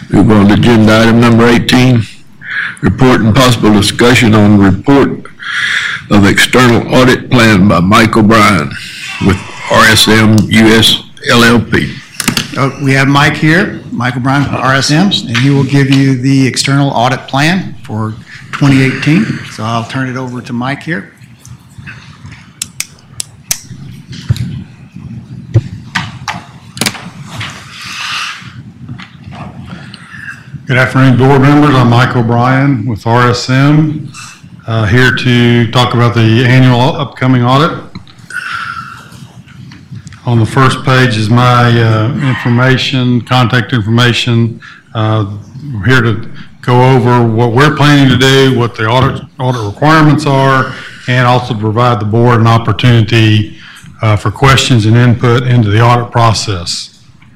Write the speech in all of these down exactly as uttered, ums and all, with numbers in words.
Move on to agenda item number eighteen, report and possible discussion on report of external audit plan by Mike O'Brien with R S M U S L L P. Uh, we have Mike here, Mike O'Brien from R S M, and he will give you the external audit plan for twenty eighteen. So I'll turn it over to Mike here. Good afternoon, board members. I'm Mike O'Brien with R S M, uh, here to talk about the annual upcoming audit. On the first page is my uh, information, contact information. Uh, we're here to go over what we're planning to do, what the audit, audit requirements are, and also to provide the board an opportunity uh, for questions and input into the audit process.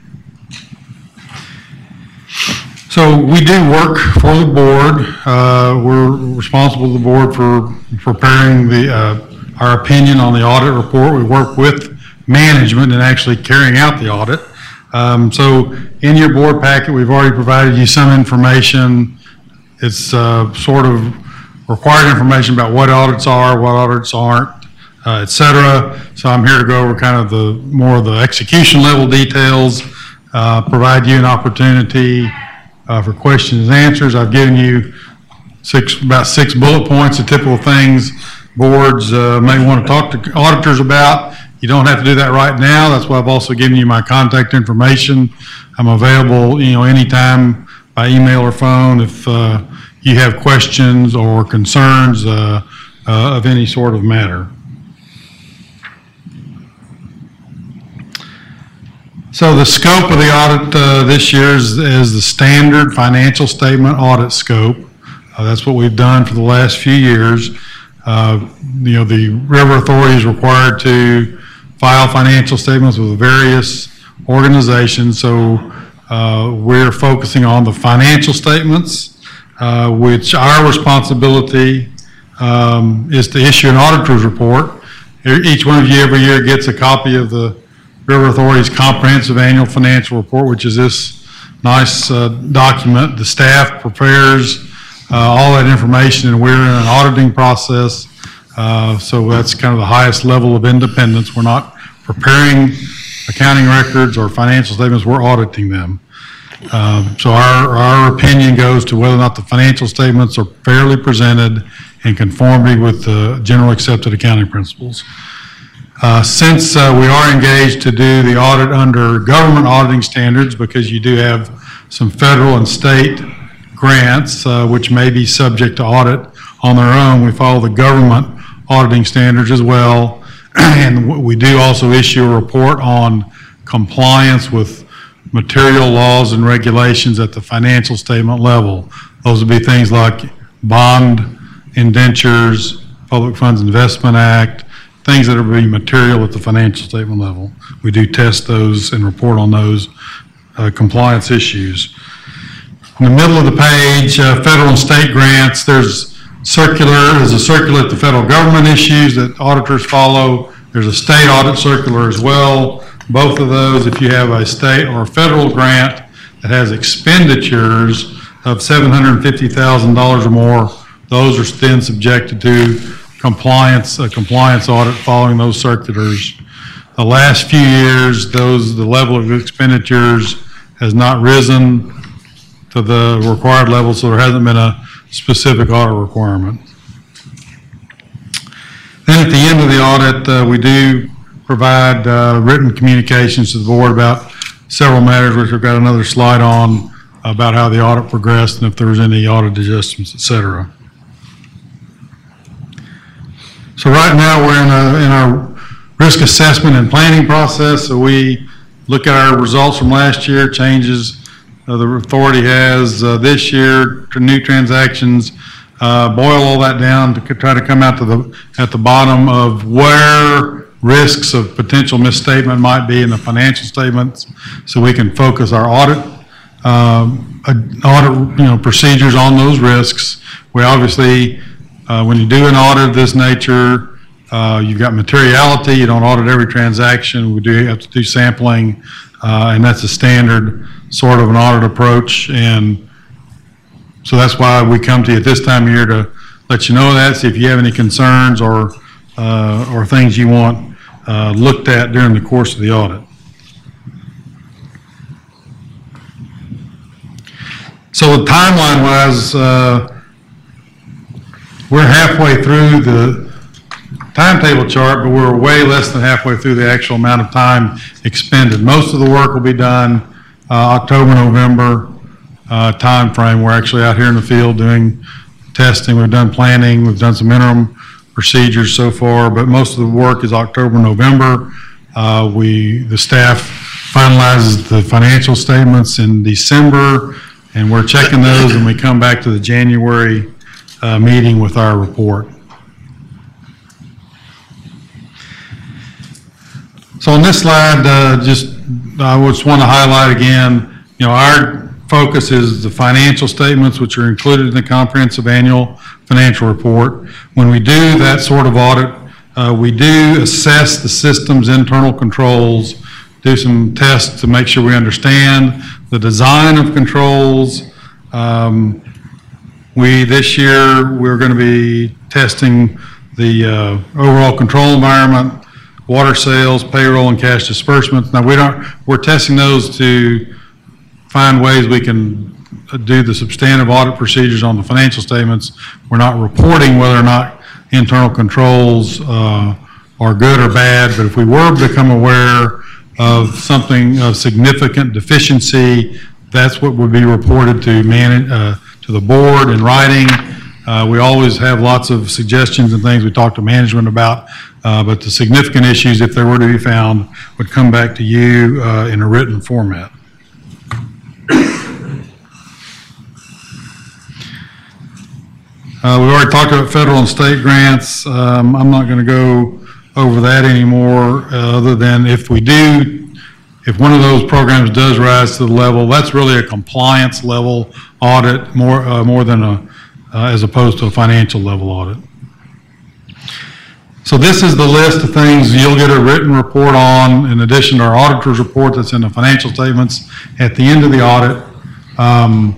So we do work for the board. Uh, we're responsible to the board for preparing the, uh, our opinion on the audit report. We work with management and actually carrying out the audit. Um, so in your board packet, we've already provided you some information. It's uh, sort of required information about what audits are, what audits aren't, uh, et cetera. So I'm here to go over kind of the more of the execution level details, uh, provide you an opportunity Uh, for questions and answers. I've given you six, about six bullet points of typical things boards uh, may want to talk to auditors about. You don't have to do that right now. That's why I've also given you my contact information. I'm available, you know, anytime by email or phone if uh, you have questions or concerns uh, uh, of any sort of matter. So the scope of the audit uh, this year is, is the standard financial statement audit scope. Uh, that's what we've done for the last few years. Uh, you know, the River Authority is required to file financial statements with various organizations. So uh, we're focusing on the financial statements, uh, which our responsibility um, is to issue an auditor's report. Each one of you every year gets a copy of the River Authority's comprehensive annual financial report, which is this nice uh, document. The staff prepares uh, all that information, and we're in an auditing process. Uh, so that's kind of the highest level of independence. We're not preparing accounting records or financial statements, we're auditing them. Um, so our, our opinion goes to whether or not the financial statements are fairly presented in conformity with the general accepted accounting principles. Uh, since uh, we are engaged to do the audit under government auditing standards, because you do have some federal and state grants uh, which may be subject to audit on their own, we follow the government auditing standards as well. And we do also issue a report on compliance with material laws and regulations at the financial statement level. Those would be things like bond indentures, Public Funds Investment Act, things that are being material at the financial statement level. We do test those and report on those uh, compliance issues. In the middle of the page, uh, federal and state grants, there's circular, there's a circular that the federal government issues that auditors follow. There's a state audit circular as well. Both of those, if you have a state or a federal grant that has expenditures of seven hundred fifty thousand dollars or more, those are then subjected to compliance, a compliance audit following those circulars. The last few years, those the level of expenditures has not risen to the required level, so there hasn't been a specific audit requirement. Then at the end of the audit, uh, we do provide uh, written communications to the board about several matters, which we've got another slide on about how the audit progressed and if there was any audit adjustments, et cetera. So right now we're in, a, in our risk assessment and planning process. So we look at our results from last year, changes uh, the authority has uh, this year to new transactions, uh, boil all that down to try to come out to the at the bottom of where risks of potential misstatement might be in the financial statements, so we can focus our audit um, audit you know procedures on those risks. We obviously Uh, when you do an audit of this nature, uh, you've got materiality. You don't audit every transaction. We do have to do sampling, uh, and that's a standard. sort of an audit approach. And so that's why we come to you at this time of year to let you know that, see if you have any concerns or, uh, or things you want uh, looked at during the course of the audit. So timeline-wise, uh, we're halfway through the timetable chart, but we're way less than halfway through the actual amount of time expended. Most of the work will be done uh, October, November uh, time frame. We're actually out here in the field doing testing. We've done planning. We've done some interim procedures so far, but most of the work is October, November. Uh, we, the staff finalizes the financial statements in December, and we're checking those, and we come back to the January uh, meeting with our report. So on this slide, uh, just I just want to highlight again, you know, our focus is the financial statements, which are included in the comprehensive annual financial report. When we do that sort of audit, uh, we do assess the system's internal controls, do some tests to make sure we understand the design of controls. Um, we, this year, we're going to be testing the uh, overall control environment, water sales, payroll, and cash disbursements. Now, we don't, we're testing those to find ways we can do the substantive audit procedures on the financial statements. We're not reporting whether or not internal controls uh, are good or bad, but if we were to become aware of something of significant deficiency, that's what would be reported to man, uh, to the board in writing. Uh, we always have lots of suggestions and things we talk to management about, uh, but the significant issues, if they were to be found, would come back to you uh, in a written format. Uh, we've already talked about federal and state grants. Um, I'm not going to go over that anymore, uh, other than if we do, if one of those programs does rise to the level, that's really a compliance level audit, more uh, more than a, uh, as opposed to a financial level audit. So this is the list of things you'll get a written report on, in addition to our auditor's report that's in the financial statements at the end of the audit. Um,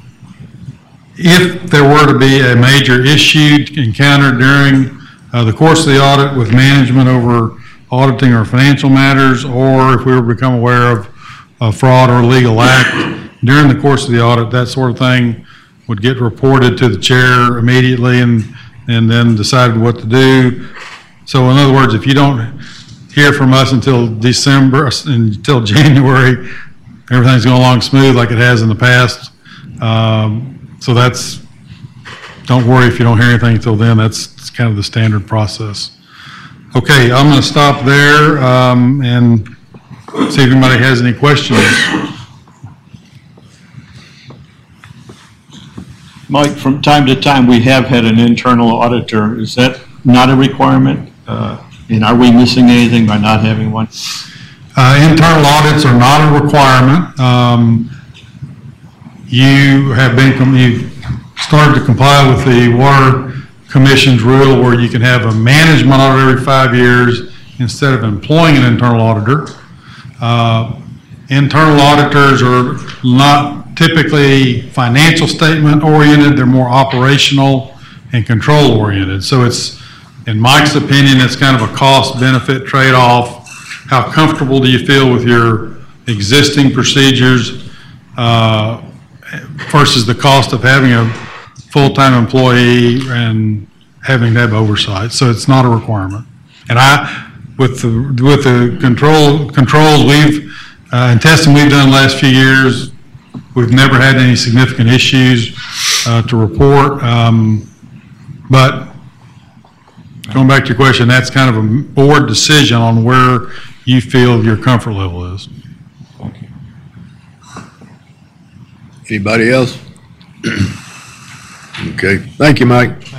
If there were to be a major issue encountered during uh, the course of the audit with management over auditing or financial matters, or if we were to become aware of a fraud or illegal act during the course of the audit, that sort of thing would get reported to the chair immediately and, and then decided what to do. So in other words, if you don't hear from us until December, until January, everything's going along smooth like it has in the past. Um, So that's, don't worry if you don't hear anything until then. That's, that's kind of the standard process. Okay, I'm going to stop there um, and see if anybody has any questions. Mike, from time to time, we have had an internal auditor. Is that not a requirement? Uh, and are we missing anything by not having one? Uh, internal audits are not a requirement. Um, You have been, you've started to comply with the Water Commission's rule where you can have a management audit every five years instead of employing an internal auditor. Uh, internal auditors are not typically financial statement oriented, they're more operational and control oriented. So it's, in Mike's opinion, it's kind of a cost benefit trade-off. How comfortable do you feel with your existing procedures uh, versus the cost of having a full-time employee and having to have oversight. So it's not a requirement. And I, with the with the control controls we've uh, and testing we've done the last few years, we've never had any significant issues uh, to report. Um, but going back to your question, that's kind of a board decision on where you feel your comfort level is. Anybody else? Okay, thank you, Mike.